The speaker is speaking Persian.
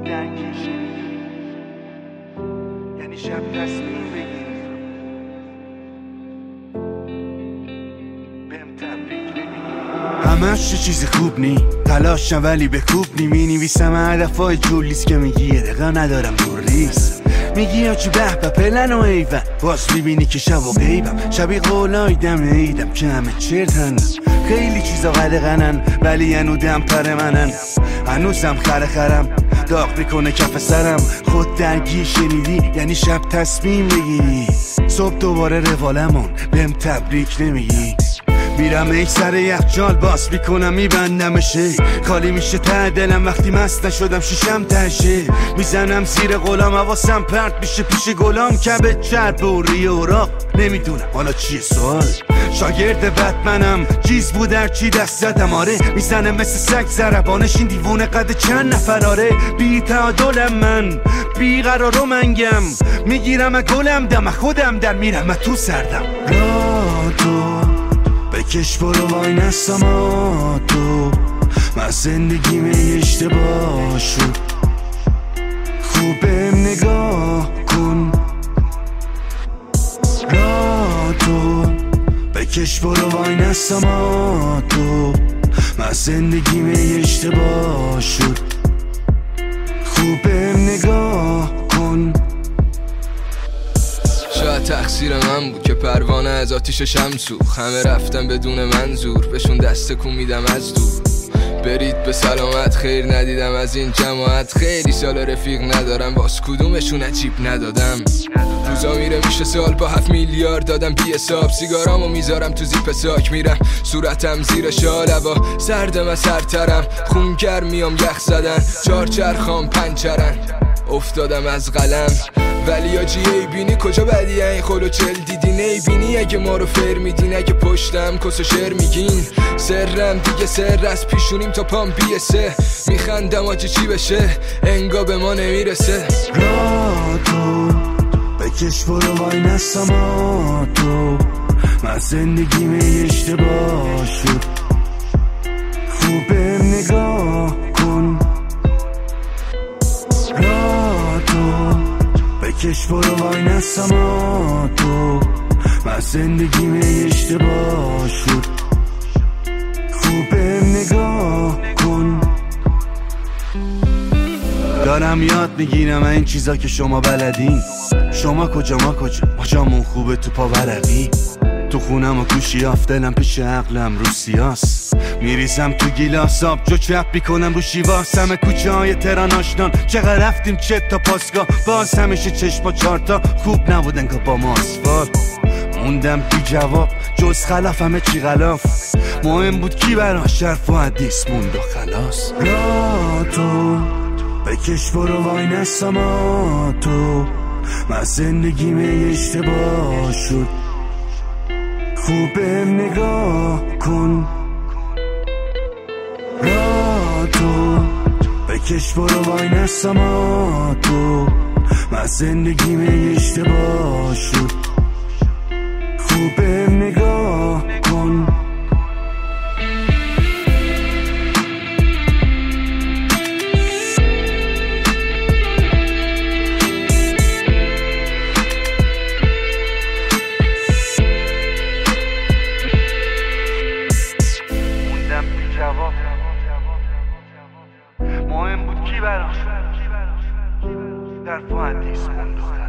درکشی یعنی شب تصمیم بگیری بهم تبریک نمیگی. همش چه چیز خوب نی تلاشم ولی به کوب نی مینویسم هدفای جولیس که میگی یه دقیقه ندارم دور ریس میگی یا چی به به پلن و ایون باز میبینی که شب و غیبم شبی قولای دم عیدم که همه چرتن خیلی چیزا قدغنن ولی هنو دم پر منن هنوزم خرم داغ میکنه کف سرم خود درگی شنیدی یعنی شب تصمیم بگیری صبح دوباره روالمون بهم تبریک نمیگی میرم ای سر یخچال باز میکنم میبندمشه خالی میشه ته دلم وقتی مست نشدم شیشم تشه میزنم زیر غلام حواسم پرت میشه پیش گلام کبه چرب و ریه و راق نمیدونم حالا چیه سوال شاگرد بتمنم چیز بود در چی دست زدم آره میزنم مثل سگ زربانش این دیوونه قد چند نفراره بی تعادلم من بی قرار و منگم میگیرم گلم دم خودم در میرم تو سردم را تو بکش برو وای نستم تو من زندگیم اشتباه شد خوبم نگاه کن را تو بکش برو وای نستم تو من زندگیم اشتباه شد خوبم نگاه کن شاید تقصیر من بود که پروانه از آتیش شمسوخ همه رفتن بدون منظور بهشون دست کن میدم از دور برید به سلامت خیر ندیدم از این جماعت خیلی سال رفیق ندارم باز کدومشون عجیب ندادم روزا میره میشه سال با 7 میلیارد دادم بی حساب سیگارامو میذارم تو زیپ ساک میرم صورتم زیر شال هوا سردم از سرترم خونگر میام یخ زدن چارچرخام پنچرن افتادم از قلم ولی آجی ای بینی کجا بدی این خلو چل دیدین ای بینی اگه ما رو فر میدین اگه پشتم کس و شر میگین سرم دیگه سر از پیشونیم تا پام بیسه میخندم آجی چی بشه انگا به ما نمیرسه را تو بکش برو وای نستم تو من زندگیم اشتباه شد خوبم نگاه کن را تو بکش برو وای نستم تو من زندگیم اشتباه شد خوبم نگاه کن دارم یاد میگیرم این چیزا که شما بلدین شما کجا ما کجا ما جامون خوبه تو پا ورقی تو خونم و گوشی آفتلم پیش عقلم رو سیاس میریزم تو گیلاس آب جو چپ میکنم رو شیواس همه کوچه های تهران آشنان چقدر رفتیم چه تا پاسگاه باز همیشه چشما چارتا خوب نبودن که با ما آسفال موندم بی جواب جز خلاف همه چی غلاف مهم بود کی براش حرف و حدیث موند و خلاص را تو بکش برو وای نستم تو من زندگیم اشتباه شد خوبم نگاه کن را تو بکش برو وای نستم تو من زندگیم اشتباه شد خوبم نگاه کن مهم بود کی براش در حدیث موند